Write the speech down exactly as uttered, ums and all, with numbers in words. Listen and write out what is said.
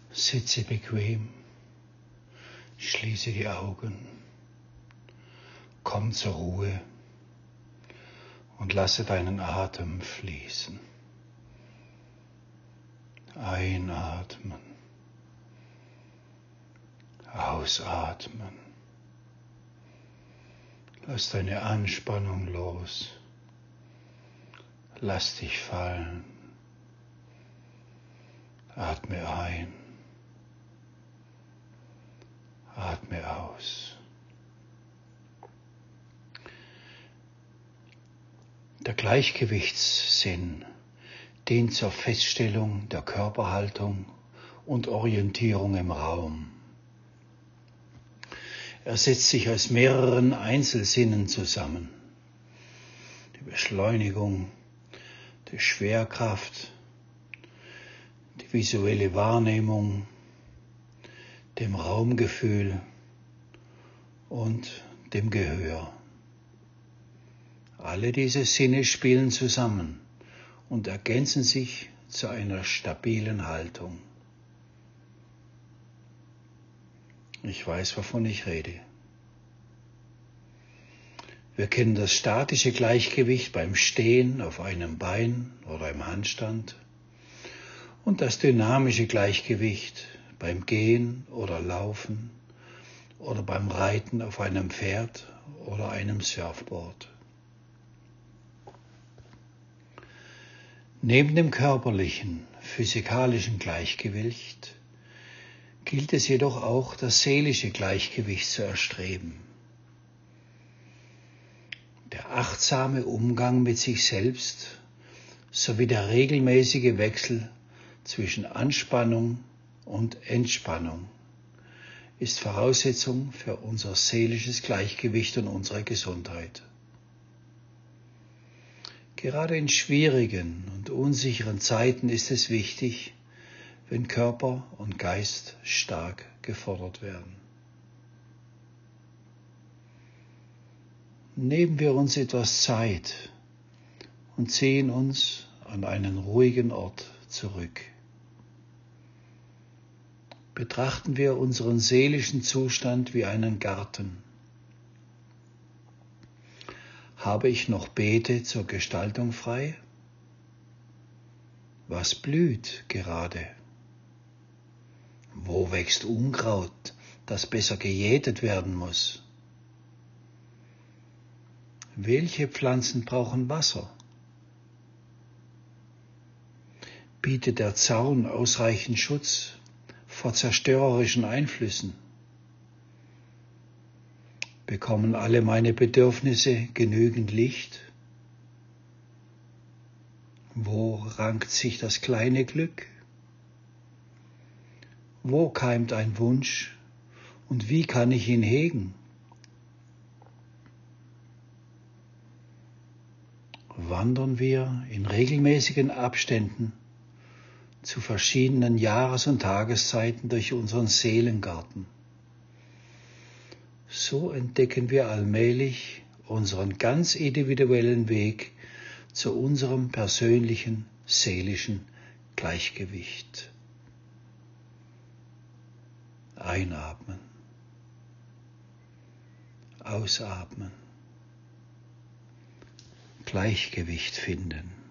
Sitze bequem, schließe die Augen, komm zur Ruhe und lasse deinen Atem fließen. Einatmen, ausatmen. Lass deine Anspannung los. Lass dich fallen. Atme ein. Atme aus. Der Gleichgewichtssinn dient zur Feststellung der Körperhaltung und Orientierung im Raum. Er setzt sich aus mehreren Einzelsinnen zusammen. Die Beschleunigung, die Schwerkraft, die visuelle Wahrnehmung, dem Raumgefühl und dem Gehör. Alle diese Sinne spielen zusammen und ergänzen sich zu einer stabilen Haltung. Ich weiß, wovon ich rede. Wir kennen das statische Gleichgewicht beim Stehen auf einem Bein oder im Handstand und das dynamische Gleichgewicht beim Gehen oder Laufen oder beim Reiten auf einem Pferd oder einem Surfboard. Neben dem körperlichen, physikalischen Gleichgewicht gilt es jedoch auch, das seelische Gleichgewicht zu erstreben. Der achtsame Umgang mit sich selbst sowie der regelmäßige Wechsel zwischen Anspannung und Entspannung ist Voraussetzung für unser seelisches Gleichgewicht und unsere Gesundheit. Gerade in schwierigen und unsicheren Zeiten ist es wichtig, wenn Körper und Geist stark gefordert werden. Nehmen wir uns etwas Zeit und ziehen uns an einen ruhigen Ort zurück. Betrachten wir unseren seelischen Zustand wie einen Garten. Habe ich noch Beete zur Gestaltung frei? Was blüht gerade? Wo wächst Unkraut, das besser gejätet werden muss? Welche Pflanzen brauchen Wasser? Bietet der Zaun ausreichend Schutz vor zerstörerischen Einflüssen? Bekommen alle meine Bedürfnisse genügend Licht? Wo rankt sich das kleine Glück? Wo keimt ein Wunsch und wie kann ich ihn hegen? Wandern wir in regelmäßigen Abständen zu verschiedenen Jahres- und Tageszeiten durch unseren Seelengarten. So entdecken wir allmählich unseren ganz individuellen Weg zu unserem persönlichen seelischen Gleichgewicht. Einatmen, ausatmen, Gleichgewicht finden.